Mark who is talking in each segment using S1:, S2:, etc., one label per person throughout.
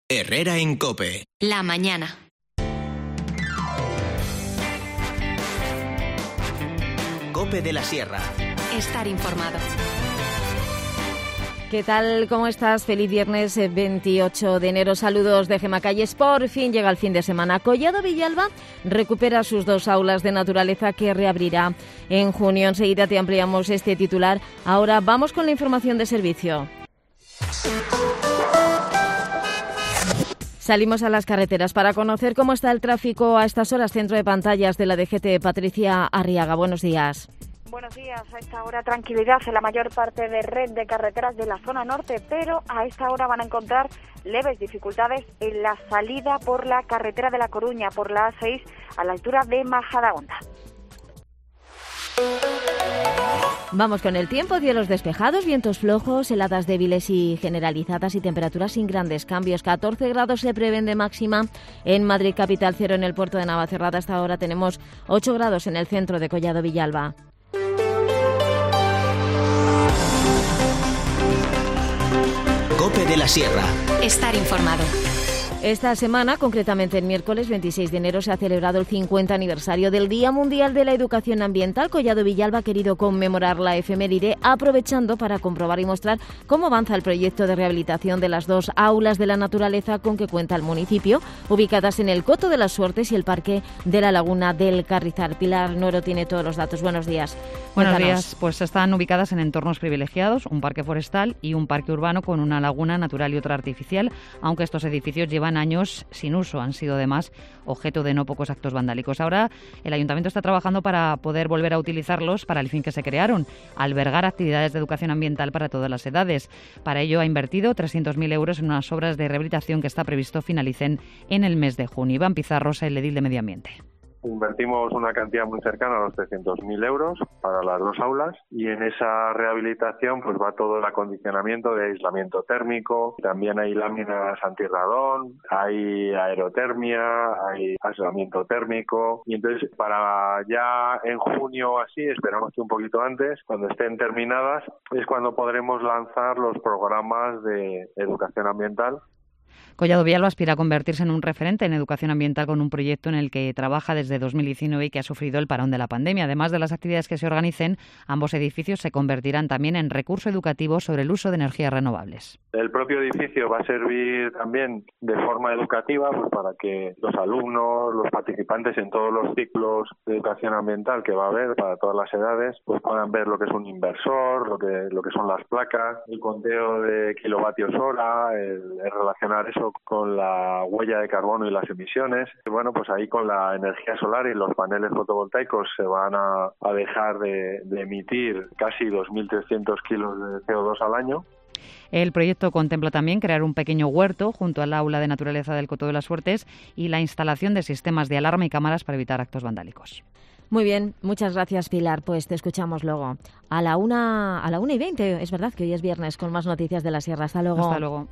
S1: Herrera en COPE.
S2: La mañana.
S1: COPE de la Sierra.
S2: Estar informado.
S3: ¿Qué tal? ¿Cómo estás? Feliz viernes 28 de enero. Saludos de Gemma Calles. Por fin llega el fin de semana. Collado Villalba recupera sus 2 aulas de naturaleza que reabrirá en junio. Enseguida te ampliamos este titular. Ahora vamos con la información de servicio. Salimos a las carreteras para conocer cómo está el tráfico a estas horas. Centro de pantallas de la DGT, Patricia Arriaga. Buenos días.
S4: Buenos días. A esta hora tranquilidad en la mayor parte de red de carreteras de la zona norte, pero a esta hora van a encontrar leves dificultades en la salida por la carretera de La Coruña, por la A6, a la altura de Majadahonda.
S3: Vamos con el tiempo, cielos despejados, vientos flojos, heladas débiles y generalizadas y temperaturas sin grandes cambios. 14 grados se prevén de máxima en Madrid capital, 0 en el puerto de Navacerrada. Hasta ahora tenemos 8 grados en el centro de Collado Villalba.
S1: COPE de la Sierra.
S2: Estar informado.
S3: Esta semana, concretamente el miércoles 26 de enero, se ha celebrado el 50 aniversario del Día Mundial de la Educación Ambiental. Collado Villalba ha querido conmemorar la efeméride aprovechando para comprobar y mostrar cómo avanza el proyecto de rehabilitación de las 2 aulas de la naturaleza con que cuenta el municipio, ubicadas en el Coto de las Suertes y el Parque de la Laguna del Carrizal. Pilar Nuero tiene todos los datos. Buenos días.
S5: Buenos días. Pues están ubicadas en entornos privilegiados, un parque forestal y un parque urbano con una laguna natural y otra artificial, aunque estos edificios llevan años sin uso, han sido además objeto de no pocos actos vandálicos. Ahora el Ayuntamiento está trabajando para poder volver a utilizarlos para el fin que se crearon, albergar actividades de educación ambiental para todas las edades. Para ello ha invertido 300.000 euros en unas obras de rehabilitación que está previsto finalicen en el mes de junio. Iván Pizarro, el edil de Medio Ambiente.
S6: Invertimos una cantidad muy cercana a los 300.000 euros para las 2 aulas y en esa rehabilitación pues va todo el acondicionamiento de aislamiento térmico, también hay láminas antirradón, hay aerotermia, hay aislamiento térmico y entonces para ya en junio así, esperamos que un poquito antes, cuando estén terminadas, es cuando podremos lanzar los programas de educación ambiental.
S5: Collado Villalba aspira a convertirse en un referente en educación ambiental con un proyecto en el que trabaja desde 2019 y que ha sufrido el parón de la pandemia. Además de las actividades que se organicen, ambos edificios se convertirán también en recurso educativo sobre el uso de energías renovables.
S6: El propio edificio va a servir también de forma educativa pues para que los alumnos, los participantes en todos los ciclos de educación ambiental que va a haber para todas las edades, pues puedan ver lo que es un inversor, lo que son las placas, el conteo de kilovatios hora, el relacionar eso con la huella de carbono y las emisiones. Y bueno, pues ahí con la energía solar y los paneles fotovoltaicos se van a dejar de emitir casi 2.300 kilos de CO2 al año.
S5: El proyecto contempla también crear un pequeño huerto junto al aula de naturaleza del Coto de las Suertes y la instalación de sistemas de alarma y cámaras para evitar actos vandálicos.
S3: Muy bien, muchas gracias, Pilar. Pues te escuchamos luego a la 1:20. Es verdad que hoy es viernes con más noticias de la Sierra. Hasta luego.
S5: Hasta luego.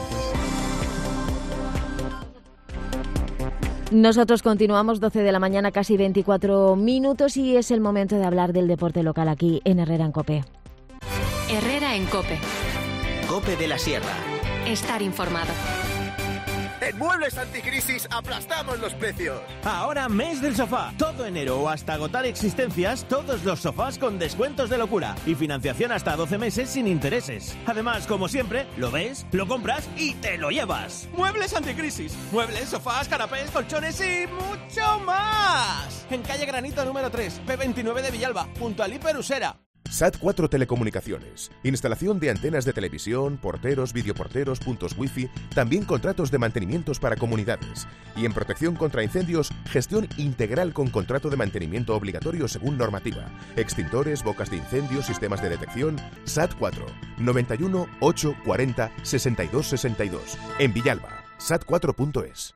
S3: Nosotros continuamos, 12 de la mañana, casi 24 minutos, y es el momento de hablar del deporte local aquí en Herrera en COPE.
S2: Herrera en COPE.
S1: COPE de la Sierra.
S2: Estar informado.
S7: En Muebles Anticrisis aplastamos los precios.
S8: Ahora mes del sofá. Todo enero o hasta agotar existencias, todos los sofás con descuentos de locura y financiación hasta 12 meses sin intereses. Además, como siempre, lo ves, lo compras y te lo llevas. Muebles Anticrisis. Muebles, sofás, canapés, colchones y mucho más. En calle Granito número 3, P29 de Villalba, junto al Hiper Usera.
S9: SAT4 Telecomunicaciones. Instalación de antenas de televisión, porteros, videoporteros, puntos wifi, también contratos de mantenimientos para comunidades. Y en protección contra incendios, gestión integral con contrato de mantenimiento obligatorio según normativa. Extintores, bocas de incendio, sistemas de detección. SAT4 91 8 40 62 62. En Villalba. SAT4.es.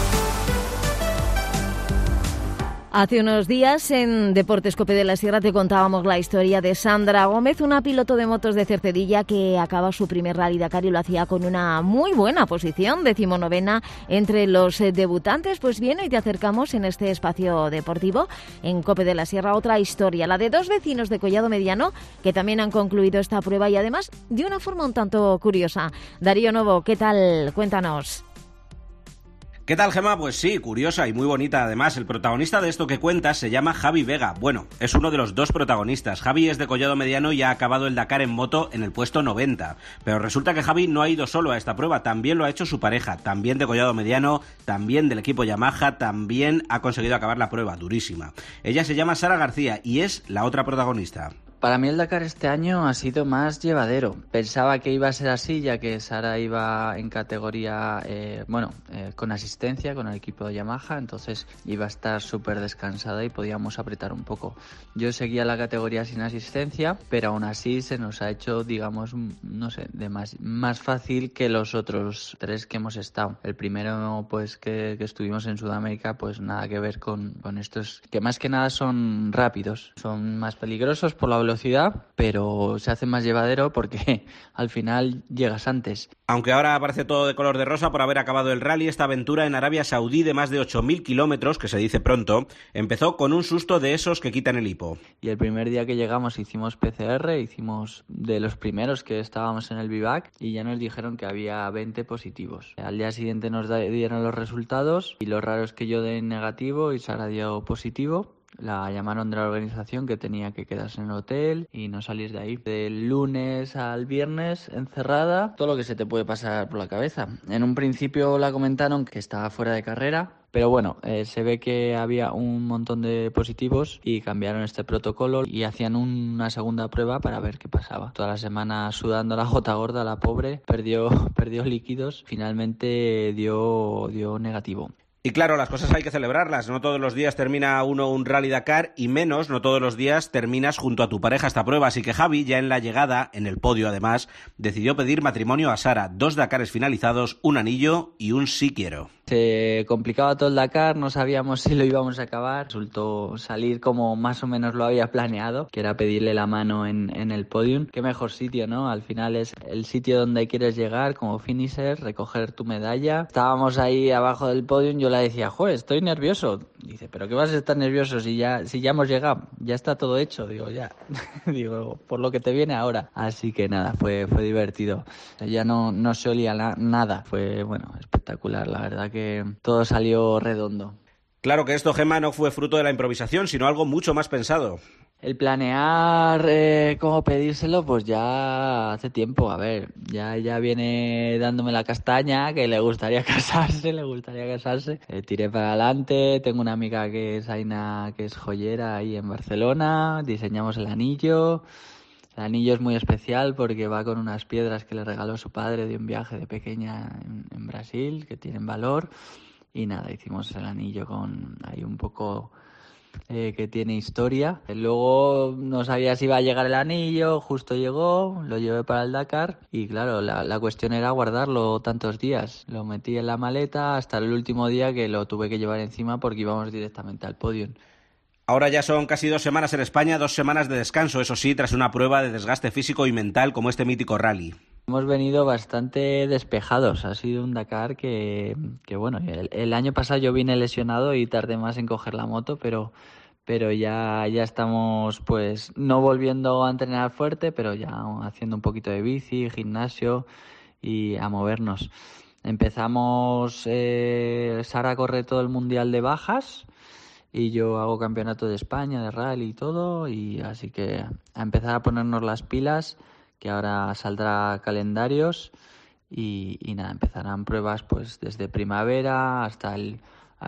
S3: Hace unos días en Deportes COPE de la Sierra te contábamos la historia de Sandra Gómez, una piloto de motos de Cercedilla que acaba su primer Rally Dakar y lo hacía con una muy buena posición, 19ª entre los debutantes. Pues bien, hoy te acercamos en este espacio deportivo en COPE de la Sierra otra historia, la de dos vecinos de Collado Mediano que también han concluido esta prueba y además de una forma un tanto curiosa. Darío Novo, ¿qué tal? Cuéntanos.
S10: ¿Qué tal, Gemma? Pues sí, curiosa y muy bonita. Además, el protagonista de esto que cuentas se llama Javi Vega. Bueno, es uno de los dos protagonistas. Javi es de Collado Mediano y ha acabado el Dakar en moto en el puesto 90. Pero resulta que Javi no ha ido solo a esta prueba, también lo ha hecho su pareja, también de Collado Mediano, también del equipo Yamaha, también ha conseguido acabar la prueba, durísima. Ella se llama Sara García y es la otra protagonista.
S11: Para mí el Dakar este año ha sido más llevadero. Pensaba que iba a ser así, ya que Sara iba en categoría, con asistencia, con el equipo de Yamaha, entonces iba a estar súper descansada y podíamos apretar un poco. Yo seguía la categoría sin asistencia, pero aún así se nos ha hecho, digamos, más fácil que los otros 3 que hemos estado. El primero, pues, que estuvimos en Sudamérica, pues nada que ver con estos, que más que nada son rápidos, son más peligrosos por la velocidad, pero se hace más llevadero porque al final llegas antes.
S10: Aunque ahora parece todo de color de rosa por haber acabado el rally, esta aventura en Arabia Saudí de más de 8.000 kilómetros, que se dice pronto, empezó con un susto de esos que quitan el hipo.
S11: Y el primer día que llegamos hicimos PCR, hicimos de los primeros que estábamos en el bivac y ya nos dijeron que había 20 positivos. Al día siguiente nos dieron los resultados y lo raro es que yo dé negativo y Sara dio positivo. La llamaron de la organización que tenía que quedarse en el hotel y no salir de ahí. Del lunes al viernes encerrada, todo lo que se te puede pasar por la cabeza. En un principio la comentaron que estaba fuera de carrera, pero bueno, se ve que había un montón de positivos y cambiaron este protocolo y hacían una segunda prueba para ver qué pasaba. Toda la semana sudando la gota gorda, la pobre, perdió líquidos, finalmente dio negativo.
S10: Y claro, las cosas hay que celebrarlas. No todos los días termina uno un Rally Dakar y menos, no todos los días terminas junto a tu pareja esta prueba. Así que Javi, ya en la llegada, en el podio además, decidió pedir matrimonio a Sara. 2 Dakares finalizados, un anillo y un sí quiero.
S11: Se complicaba todo el Dakar, no sabíamos si lo íbamos a acabar. Resultó salir como más o menos lo había planeado, que era pedirle la mano en el podium. Qué mejor sitio, ¿no? Al final es el sitio donde quieres llegar como finisher, recoger tu medalla. Estábamos ahí abajo del podium, yo le decía, joder, estoy nervioso. Dice, ¿pero qué vas a estar nervioso si ya hemos llegado? Ya está todo hecho. Digo, ya. Digo, por lo que te viene ahora. Así que nada, fue divertido. Ya no se olía nada. Fue, espectacular. La verdad que todo salió redondo.
S10: Claro que esto, Gemma, no fue fruto de la improvisación, sino algo mucho más pensado.
S11: El planear cómo pedírselo, pues ya hace tiempo. A ver, ya viene dándome la castaña, que le gustaría casarse. Tiré para adelante. Tengo una amiga que es Aina, que es joyera ahí en Barcelona. Diseñamos el anillo. El anillo es muy especial porque va con unas piedras que le regaló su padre de un viaje de pequeña en Brasil, que tienen valor. Y nada, hicimos el anillo con ahí un poco... que tiene historia. Luego no sabía si iba a llegar el anillo, justo llegó, lo llevé para el Dakar y claro, la cuestión era guardarlo tantos días. Lo metí en la maleta hasta el último día que lo tuve que llevar encima porque íbamos directamente al podio.
S10: Ahora ya son casi 2 semanas en España, 2 semanas de descanso, eso sí, tras una prueba de desgaste físico y mental como este mítico rally.
S11: Hemos venido bastante despejados, ha sido un Dakar que el año pasado yo vine lesionado y tardé más en coger la moto, pero ya estamos pues no volviendo a entrenar fuerte, pero ya haciendo un poquito de bici, gimnasio y a movernos. Empezamos, Sara corre todo el Mundial de Bajas y yo hago campeonato de España de rally y todo, y así que a empezar a ponernos las pilas, que ahora saldrá calendarios y nada, empezarán pruebas pues desde primavera hasta el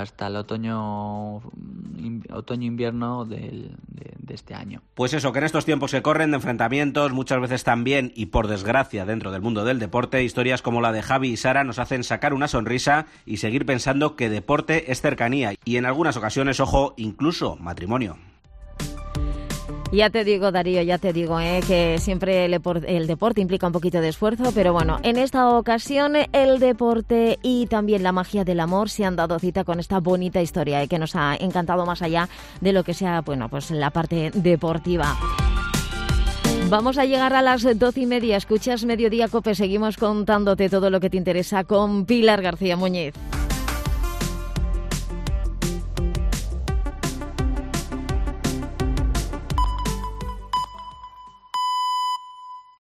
S11: otoño-invierno de este año.
S10: Pues eso, que en estos tiempos que corren de enfrentamientos, muchas veces también, y por desgracia dentro del mundo del deporte, historias como la de Javi y Sara nos hacen sacar una sonrisa y seguir pensando que deporte es cercanía y en algunas ocasiones, ojo, incluso matrimonio.
S3: Ya te digo, Darío, que siempre el deporte implica un poquito de esfuerzo, pero bueno, en esta ocasión el deporte y también la magia del amor se han dado cita con esta bonita historia que nos ha encantado más allá de lo que sea, pues la parte deportiva. Vamos a llegar a las 12:30. Escuchas Mediodía Cope. Seguimos contándote todo lo que te interesa con Pilar García Muñiz.